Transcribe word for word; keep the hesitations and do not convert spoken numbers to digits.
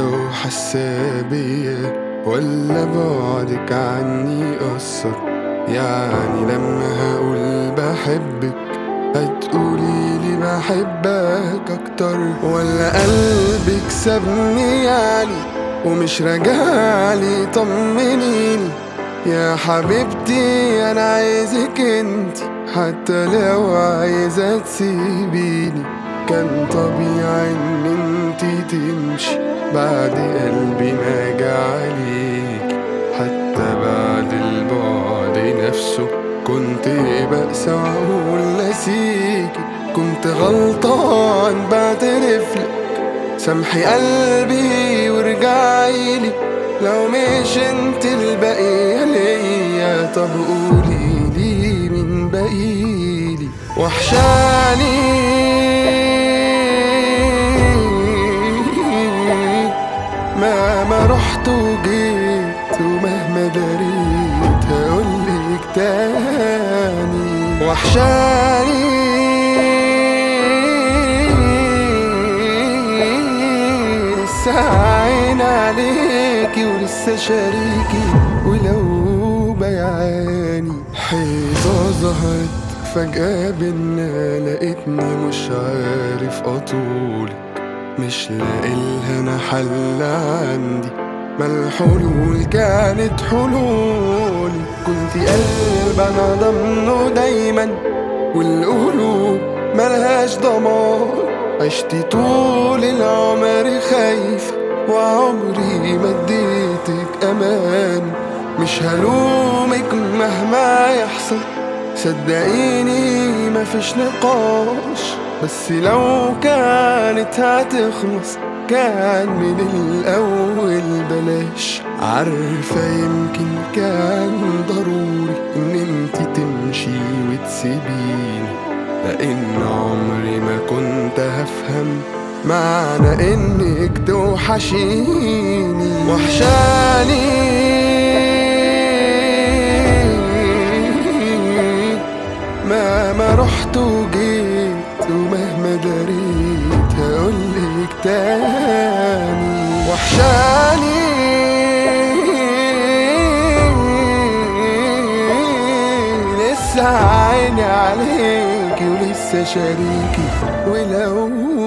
وحاسة بيا، ولا بعدك عني أثر؟ يعني لما هقول بحبك هتقوليلي بحبك أكتر، ولا قلبك سابني يعني ومش راجعلي؟ طمنيني يا حبيبتي، أنا عايزك انتي حتى لو عايزة تسيبيني. كان طبيعي ان انتي تمشي بعد قلبي ما جعليك، حتى بعد البعد نفسه كنت بقسى واقول نسيكي. كنت غلطان بعترفلك، سامحي قلبي وارجعيلي. لو مش انت البقية ليا، طب قوليلي مين بقيلي؟ وحشاني مهما رحت وجيت، ومهما دريت هقولك تاني. وحشاني لسه عين عليكي ولسه شريكي، ولو بيعاني. حيطة ظهرت فجأة بينا، لقيتني مش عارف أطولك، مش لاقيلها أنا حل عندي. ما الحلول كانت حلولي، كنت قلب أنا ضمنه دايما، والقلوب ملهاش ضمان. عشت طول العمر خايفة، وعمري ما اديتك أمان. مش هلومك مهما يحصل، صدقيني مفيش نقاش، بس لو كانت هتخلص كان من الأول بلاش. عارفة يمكن كان ضروري إن انتي تمشي وتسيبيني، لأن عمري ما كنت هفهم معنى إنك توحشيني. وحشاني مهما رحت وجيت، ومهما دريت هقولك تاني. وحشاني لسه عيني عليكي ولسه شريكي، ولو